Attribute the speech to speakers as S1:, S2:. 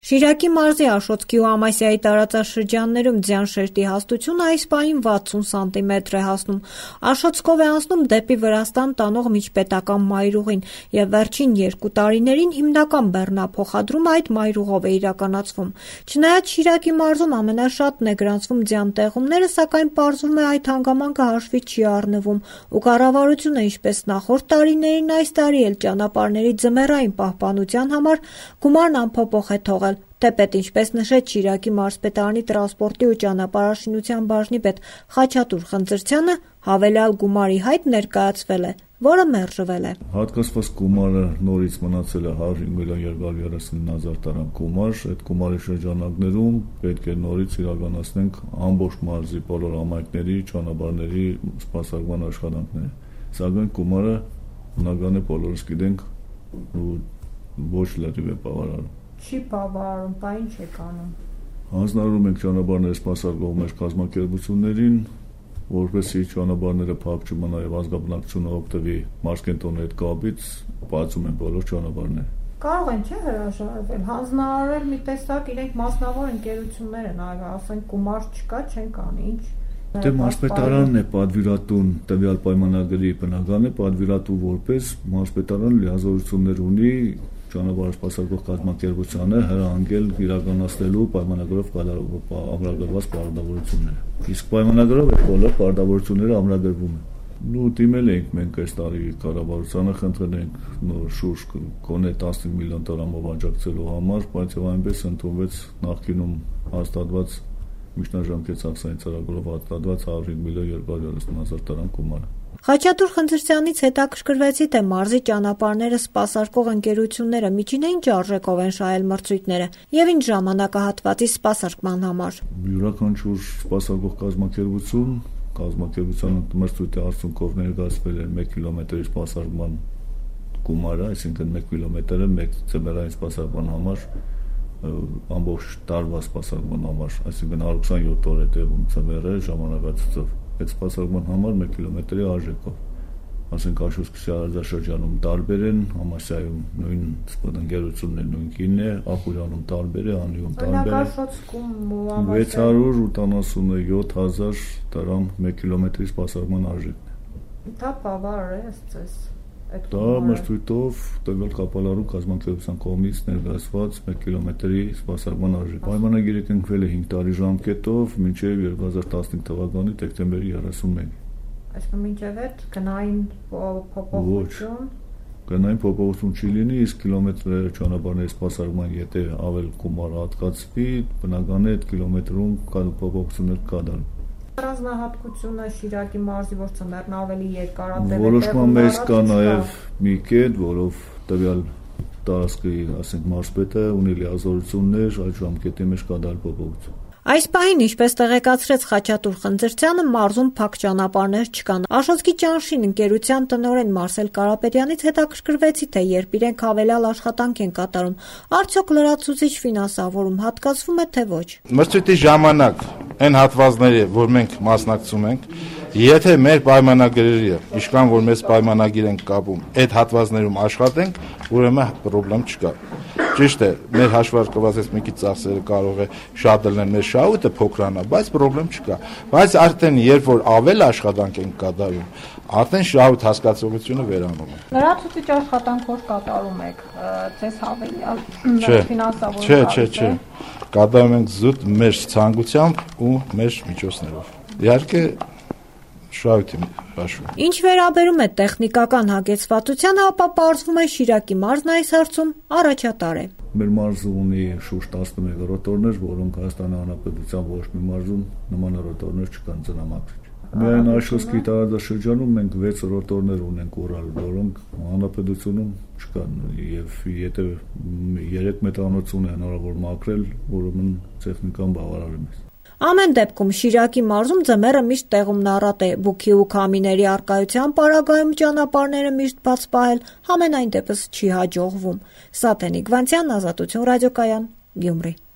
S1: Շիրակի մարզի Աշոտսկի ու Ամասիայի տարածաշրջաններում ձյան շերտի հաստությունը այս պահին 60 սանտիմետր է հասնում։ Աշոտսկով է անցնում դեպի Վրաստան տանող միջպետական մայրուղին և վերջին 2 տարիներին հիմնական բեռնափոխադրումը այդ մայրուղով է իրականացվում։ Չնայած Շիրակի մարզում ամենաշատն է գրանցվում ձյան տեղումները, սակայն պարզվում է այդ հանգամանքը հաշվի չի առնվում ու կառավարությունը, ինչպես նախորդ տարիներին, այս տարի էլ ճանապարհների ձմեռային պահպանության համար գումարն անփոփոխ է թողել։ Թեպետ, ինչպես նշեց Շիրակի մարզպետարանի տրանսպորտի ու ճանապարհաշինության բաժնի պետ Խաչատուր Խնձրցյանը, հավելյալ գումարի հայտ ներկայացվել է, որը մերժվել է։
S2: Հատկացված գումարը նորից մնացել է 105 միլիոն 239 հազար տարան գումար։ Այդ գումարի շրջանակներում պետք է նորից իրականացնենք ամբողջ մարզի բոլոր համայնքների, ճանապարհների սպասարկման աշխատանքները։ Սակայն գումարը բնական է բոլորս գիտենք ու ոչ լրիվ է բավարարում։
S1: Չի բավարարում, բա ինչ եք անում։
S2: Հանձնարարում ենք ճանապարհները սպասարկող մեր կազմակերպություններին, որպեսզի ճանապարհները փակ չմնա եւ ազգաբնակչությունը օգտվի մարզկենտրոնի հետ կապից, բացում են բոլոր ճանապարհները։
S1: Կարող են չէ հրաժարվել, հանձնարարել մի տեսակ իրենք մասնավոր ընկերություններ են, ասենք գումար չկա, չեն կանի, ինչ։
S2: Դե մարզպետարանն է պատվիրատուն տվյալ պայմանագրի, բնական է պատվիրատու որպես մարզպետարան լիազորություններ ունի ճանապարհ սպասարկող կազմակերպությանը հրահանգել իրականացնելու պայմանագրով ամրագրված պարտավորությունները։ Իսկ պայմանագրով այդ բոլոր պարտավորությունները ամրագրվում են։ Ու դիմել ենք մենք այս տարի կառավարությանը, խնդրել ենք նոր շուրջ գոնե 15 միլիոն դրամով աջակցելու համար, բայց եւ այնպես ընդունվեց նախկինում հաստատված միջնաժամկետ ծախսային ծրագրով հաստատված 105 միլիոն 230 հազար դրամ գումարը։
S1: Խաչատուր Խնձրցյանից հետաքրքրվեցի, թե մարզի ճանապարհները սպասարկող ընկերությունները միջինը ինչ արժեքով են շահել մրցույթները եւ ինչ ժամանակահատվածի սպասարկման համար։
S2: Յուրաքանչյուր սպասարկող կազմակերպության մրցույթի արդյունքով ներկայացվել է 1 կիլոմետրի սպասարկման գումարը, այսինքն 1 կիլոմետրը 1 ձմեռային սպասարկման համար ամբողջ տարվա սպասարկման համար, այսինքն 127 օր է տևում ձմեռը ժամանակացույցով։ Այդ սպասարկման համար 1 կիլոմետրի արժեքով։ Ասենք Աշոտսկի տարածաշրջանում տարբեր են, Ամասիայում նույն ընկերությունն է նույնքին է, Ախուրյանում տարբեր է, Անիում տարբեր է։ 687 հազար դրամ 1 կիլոմետրի սպասարկման արժեքն է։
S1: Դա բավարար է ըստ
S2: Դա մրցույթով տվյալ կապալարու կազմակերպության կողմից ներկայացված 1 կիլոմետրի սպասարկման արժեք։ Պայմանագիրը կնքվել է 5 տարի ժամկետով մինչև 2015 թվականի դեկտեմբերի 31։
S1: Այսինքն մինչև այդ գնային փոփոխություն
S2: գնային փոփոխություն չի լինի, իսկ կիլոմետրը ճանապարհների սպասարկման եթե ավել գումար հատկացվի, բնական է այդ կիլոմետրում փոփոխություններ կատարվի։
S1: Առանձնահատկությունը Շիրակի մարզի, որ ծմերն ավելի երկարատև է։
S2: Որոշման մեջ կա նաև մի կետ, որով տվյալ տարածքի, ասենք, մարզպետը ունի լիազորություններ այդ ժամկետի մեջ կատարել փոփոխություն։
S1: Այս պահին, ինչպես տեղեկացրեց Խաչատուր Խնձրցյանը, մարզում փակ ճանապարհներ չկան։ Աշոտսկի ճանշին ընկերության տնօրեն Մարսել Կարապետյանից հետաքրքրվեցի, թե երբ իրենք հավելյալ աշխատանք են կատարում, արդյոք լրացուցիչ ֆինանսավորում հատկացվում է, թե ոչ։
S3: Մրցույթի ժամանակ այն հատվածները, որ մենք մասնակցում ենք, եթե մեր պայմանագրերը, ինչքան որ մեզ պայմանագիր են կապում, այդ հատվածներում աշխատենք, ուրեմն խնդրեմ չկա։ Ճիշտ է, մեր հաշվարկված այս մի քիչ ծախսերը կարող է շատ լինեն, մեր շահույթը փոքրանա, բայց խնդրեմ չկա։ Բայց արդեն երբ որ ավել աշխատանք են կատարում, արդեն շահույթ հասկացողությունը վերանում է։
S1: Լրացուցիչ աշխատանք որ կատարում եք, ձեզ հավելյալ ֆինանսավորում։
S3: Չէ։ Կատարում ենք զուտ մեր ցանկությամբ ու մեր միջոցներով։ Իհարկե շահույթի հաշվին։
S1: Ինչ վերաբերում է տեխնիկական հագեցվածությանը, ապա պարզվում է Շիրակի մարզն այս հարցում առաջատար է։
S2: Մեր մարզը ունի շուրջ 11 ռոտորներ, որոնք Հայաստանի Հանրապետության ոչ մի մարզում նման ռոտորներ չկան ծնամակրիչ։ Միայն Աշոտսկի տարածաշրջանում մենք 6 ռոտորներ ունենք Урալ, որոնք հանրապետությունում չկան, եւ եթե 3 մետրանոցուն է հնարավոր մաքրել, ուրեմն տեխնիկան բավարարում է։
S1: Ամեն դեպքում Շիրակի մարզում ձմեռը միշտ տեղումնառատ է, բուքի ու քամիների առկայության պարագայում ճանապարհները միշտ բաց պահել համենայն դեպս չի հաջողվում։ Սաթենիկ Վանցյան, Ազատություն ռադիոկայան, Գյումրի։